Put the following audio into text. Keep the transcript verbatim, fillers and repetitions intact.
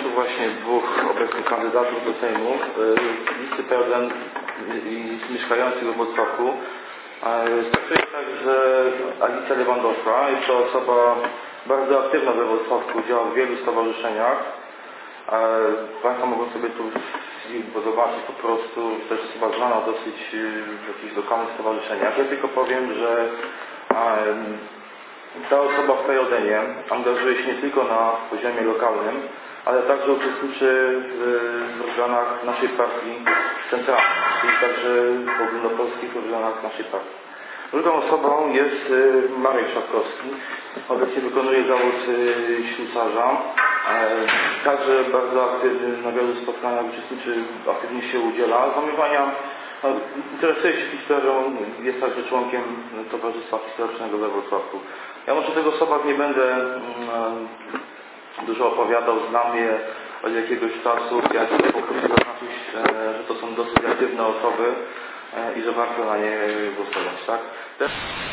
tu właśnie dwóch obecnych kandydatów do Sejmu, listy pełen i mieszkających we Włocławku. Startuje także Alicja Lewandowska. Jest to osoba bardzo aktywna we Włocławku, działa w wielu stowarzyszeniach. Państwo mogą sobie tu zobaczyć po prostu, też osoba znana dosyć w jakichś lokalnych stowarzyszeniach. Ja tylko powiem, że ta osoba w K J N-ie angażuje się nie tylko na poziomie lokalnym, ale także uczestniczy w organach naszej partii centralnej, czyli także w ogólnopolskich organach naszej partii. Drugą osobą jest Marek Szatkowski. Obecnie wykonuje zawód ślusarza. Także bardzo aktywny, na wielu spotkaniach uczestniczy, aktywnie się udziela. Zamiłowania interesuje się historią, jest także członkiem Towarzystwa Historycznego we Włocławku. Ja może o tych osobach nie będę mm, dużo opowiadał, znam je od jakiegoś czasu. Ja chcę po prostu zaznaczyć, że to są dosyć aktywne osoby i że warto na nie głosować, tak?